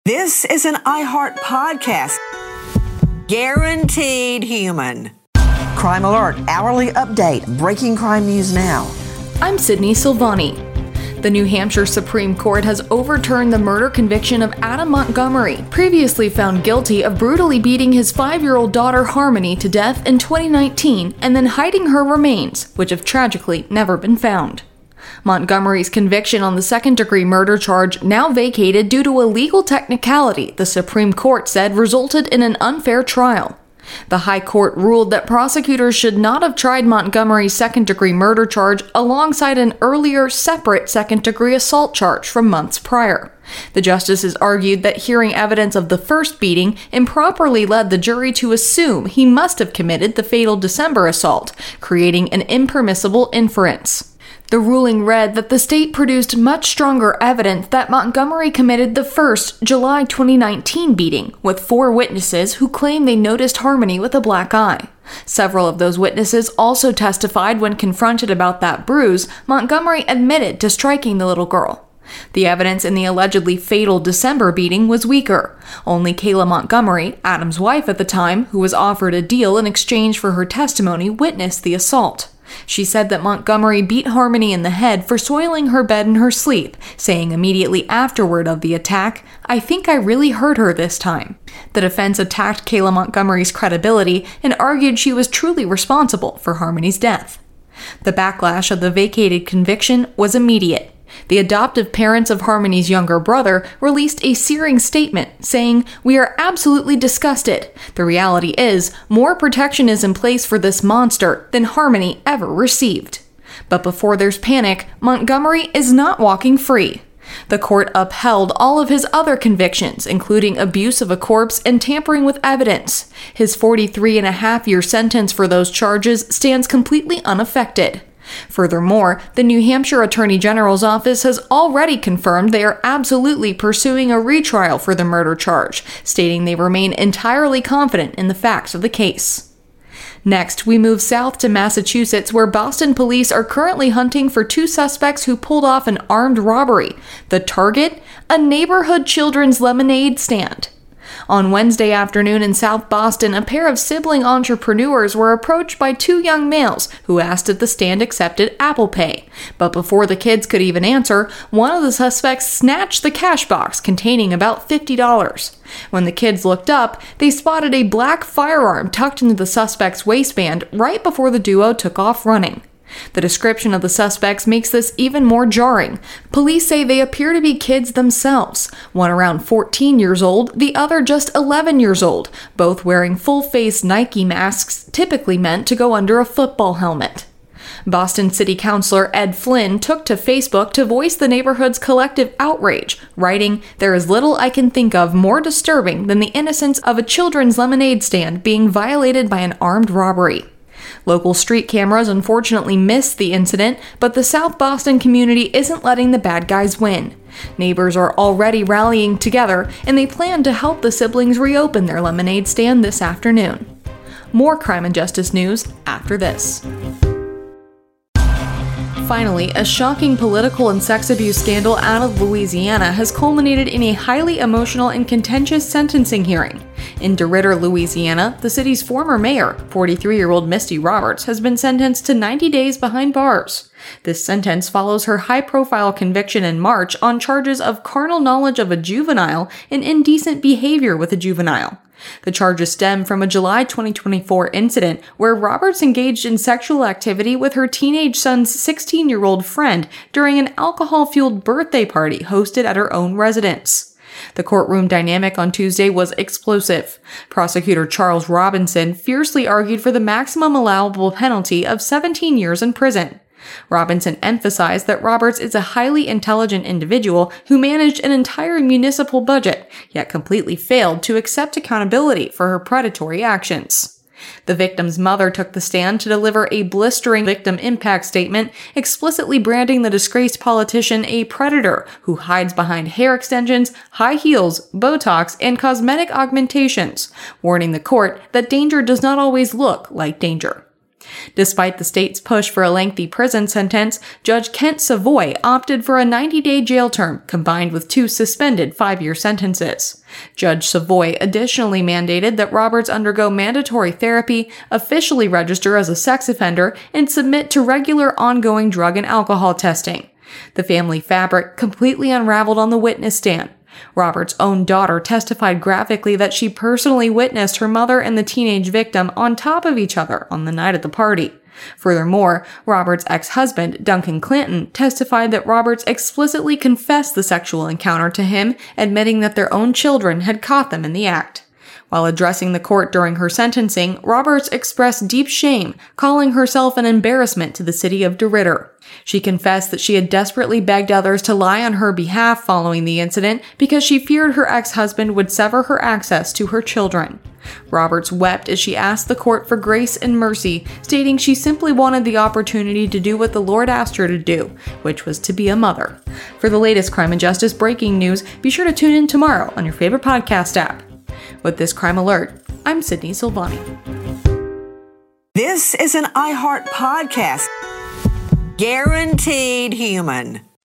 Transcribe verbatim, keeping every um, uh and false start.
This is an iHeart podcast. Guaranteed human. Crime Alert, hourly update, breaking crime news now. I'm Sydney Silvani. The New Hampshire Supreme Court has overturned the murder conviction of Adam Montgomery, previously found guilty of brutally beating his five-year-old daughter Harmony to death in twenty nineteen and then hiding her remains, which have tragically never been found. Montgomery's conviction on the second-degree murder charge, now vacated due to a legal technicality the Supreme Court said resulted in an unfair trial. The High Court ruled that prosecutors should not have tried Montgomery's second-degree murder charge alongside an earlier, separate second-degree assault charge from months prior. The justices argued that hearing evidence of the first beating improperly led the jury to assume he must have committed the fatal December assault, creating an impermissible inference. The ruling read that the state produced much stronger evidence that Montgomery committed the first July twenty nineteen beating, with four witnesses who claim they noticed Harmony with a black eye. Several of those witnesses also testified when confronted about that bruise, Montgomery admitted to striking the little girl. The evidence in the allegedly fatal December beating was weaker. Only Kayla Montgomery, Adam's wife at the time, who was offered a deal in exchange for her testimony, witnessed the assault. She said that Montgomery beat Harmony in the head for soiling her bed in her sleep, saying immediately afterward of the attack, "I think I really hurt her this time." The defense attacked Kayla Montgomery's credibility and argued she was truly responsible for Harmony's death. The backlash of the vacated conviction was immediate. The adoptive parents of Harmony's younger brother released a searing statement saying, "We are absolutely disgusted. The reality is, more protection is in place for this monster than Harmony ever received." But before there's panic, Montgomery is not walking free. The court upheld all of his other convictions, including abuse of a corpse and tampering with evidence. His forty-three and a half year sentence for those charges stands completely unaffected. Furthermore, the New Hampshire Attorney General's office has already confirmed they are absolutely pursuing a retrial for the murder charge, stating they remain entirely confident in the facts of the case. Next, we move south to Massachusetts, where Boston police are currently hunting for two suspects who pulled off an armed robbery. The target? A neighborhood children's lemonade stand. On Wednesday afternoon in South Boston, a pair of sibling entrepreneurs were approached by two young males who asked if the stand accepted Apple Pay. But before the kids could even answer, one of the suspects snatched the cash box containing about fifty dollars. When the kids looked up, they spotted a black firearm tucked into the suspect's waistband right before the duo took off running. The description of the suspects makes this even more jarring. Police say they appear to be kids themselves, one around fourteen years old, the other just eleven years old, both wearing full-face Nike masks typically meant to go under a football helmet. Boston City Councilor Ed Flynn took to Facebook to voice the neighborhood's collective outrage, writing, "There is little I can think of more disturbing than the innocence of a children's lemonade stand being violated by an armed robbery." Local street cameras unfortunately missed the incident, but the South Boston community isn't letting the bad guys win. Neighbors are already rallying together, and they plan to help the siblings reopen their lemonade stand this afternoon. More crime and justice news after this. Finally, a shocking political and sex abuse scandal out of Louisiana has culminated in a highly emotional and contentious sentencing hearing. In DeRidder, Louisiana, the city's former mayor, forty-three-year-old Misty Roberts, has been sentenced to ninety days behind bars. This sentence follows her high-profile conviction in March on charges of carnal knowledge of a juvenile and indecent behavior with a juvenile. The charges stem from a July twenty twenty-four incident where Roberts engaged in sexual activity with her teenage son's sixteen-year-old friend during an alcohol-fueled birthday party hosted at her own residence. The courtroom dynamic on Tuesday was explosive. Prosecutor Charles Robinson fiercely argued for the maximum allowable penalty of seventeen years in prison. Robinson emphasized that Roberts is a highly intelligent individual who managed an entire municipal budget, yet completely failed to accept accountability for her predatory actions. The victim's mother took the stand to deliver a blistering victim impact statement, explicitly branding the disgraced politician a predator who hides behind hair extensions, high heels, Botox, and cosmetic augmentations, warning the court that danger does not always look like danger. Despite the state's push for a lengthy prison sentence, Judge Kent Savoy opted for a ninety-day jail term combined with two suspended five-year sentences. Judge Savoy additionally mandated that Roberts undergo mandatory therapy, officially register as a sex offender, and submit to regular ongoing drug and alcohol testing. The family fabric completely unraveled on the witness stand. Roberts' own daughter testified graphically that she personally witnessed her mother and the teenage victim on top of each other on the night of the party. Furthermore, Roberts' ex-husband, Duncan Clanton, testified that Roberts explicitly confessed the sexual encounter to him, admitting that their own children had caught them in the act. While addressing the court during her sentencing, Roberts expressed deep shame, calling herself an embarrassment to the city of DeRidder. She confessed that she had desperately begged others to lie on her behalf following the incident because she feared her ex-husband would sever her access to her children. Roberts wept as she asked the court for grace and mercy, stating she simply wanted the opportunity to do what the Lord asked her to do, which was to be a mother. For the latest crime and justice breaking news, be sure to tune in tomorrow on your favorite podcast app. With this crime alert, I'm Sydney Silvani. This is an iHeart podcast. Guaranteed human.